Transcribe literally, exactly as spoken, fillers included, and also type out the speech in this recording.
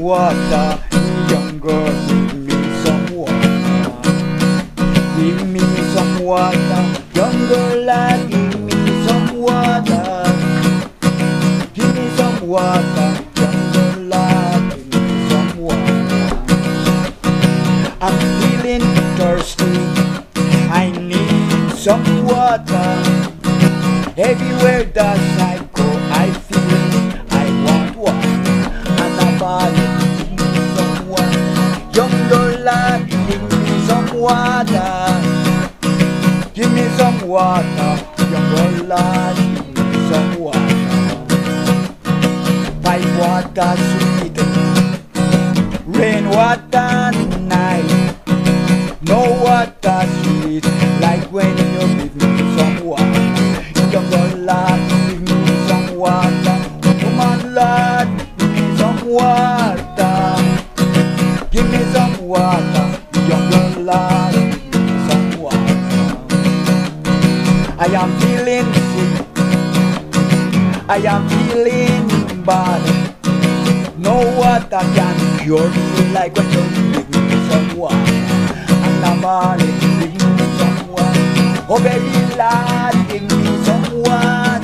water. Young girl, give me some water. Give me some water. Young girl, lad, give me some water. Give me some water. Young girl, lad, give me some water. I'm feeling thirsty. I need some water. Everywhere that I go, I feel I want water. And nobody give me some water. Young girl, lad, give me some water. Give me some water. Young girl, lad, give me some water. Pipe water sweet, rain water nice. No water sweet like when you give me some water. Young girl, lad, give me some water. Woman, lad, give me some water. Give me some water. Young girl, lad, give me some water. I am feeling sick. I am feeling bad. No water can cure me like when you give me some water. And I'm on it, give me some water. Oh baby lad, give me some water.